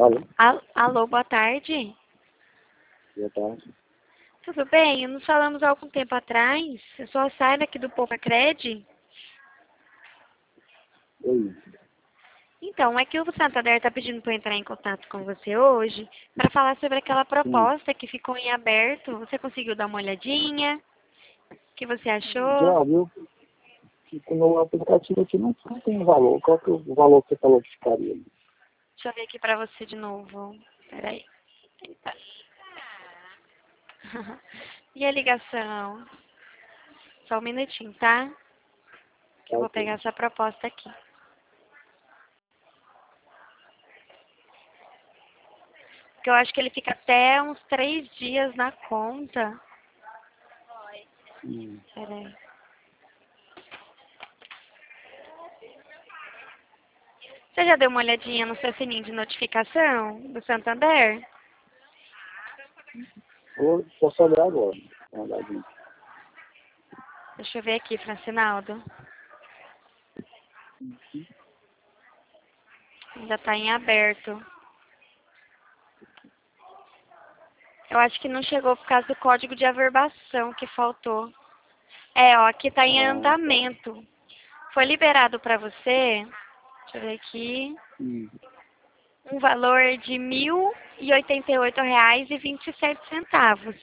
Alô? Alô, boa tarde. Boa tarde. Tudo bem? Nos falamos há algum tempo atrás. Eu sou a Sara aqui do Poupa Cred. Oi. Então, é que o Santander está pedindo para eu entrar em contato com você hoje para falar sobre aquela Sim. proposta que ficou em aberto. Você conseguiu dar uma olhadinha? O que você achou? Já viu que no aplicativo aqui não tem valor. Qual que é o valor que você falou que ficaria? Deixa eu ver aqui para você de novo. Peraí. Eita. E a ligação? Só um minutinho, tá? Que eu vou pegar essa proposta aqui. Porque eu acho que ele fica até uns 3 dias na conta. Peraí. Você já deu uma olhadinha no seu sininho de notificação do Santander? Posso olhar agora. Dá uma olhadinha. Deixa eu ver aqui, Francinaldo. Ainda está em aberto. Eu acho que não chegou por causa do código de averbação que faltou. É, ó, aqui está em andamento. Foi liberado para você, deixa eu ver aqui, um valor de R$ 1.088,27.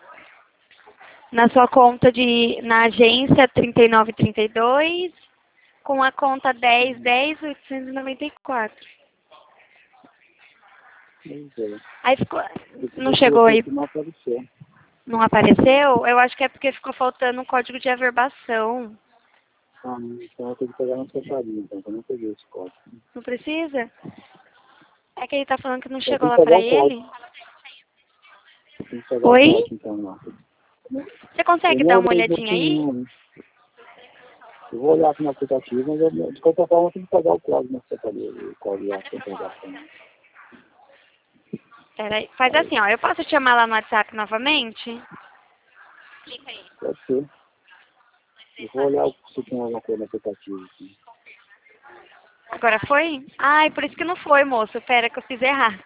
Na sua conta na agência 3932, com a conta 1010-894. Aí ficou. Não chegou aí? Não apareceu. Não apareceu? Eu acho que é porque ficou faltando um código de averbação. Então eu tenho que pegar na secretaria, então, eu não peguei esse código. Não precisa? É que ele tá falando que não Eu chegou tenho lá que pegar pra o código. ele. Eu tenho que pegar o Oi? código, então, lá. Você consegue Eu dar não uma olhei olhadinha aí? direitinho, né? Eu vou olhar aqui no aplicativo, mas de qualquer forma eu tenho que pegar o código na secretaria, o código lá que eu tenho. Peraí. Faz assim, ó. Eu posso te chamar lá no WhatsApp novamente? Pode ser. Eu vou olhar se tem alguma coisa no aplicativo aqui. Agora foi? Ai, por isso que não foi, moço. Pera que eu fiz errado.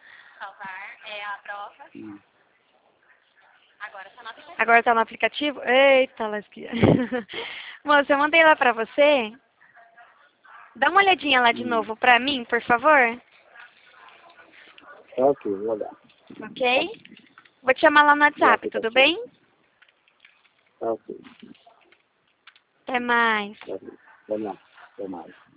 Agora tá no aplicativo? Eita, lasquinha. Moço, eu mandei lá pra você. Dá uma olhadinha lá de novo pra mim, por favor. Tá ok, vou olhar. Ok? Vou te chamar lá no WhatsApp, tudo bem? Tá ok. Até mais. Tá ok. Vamos lá. Até mais.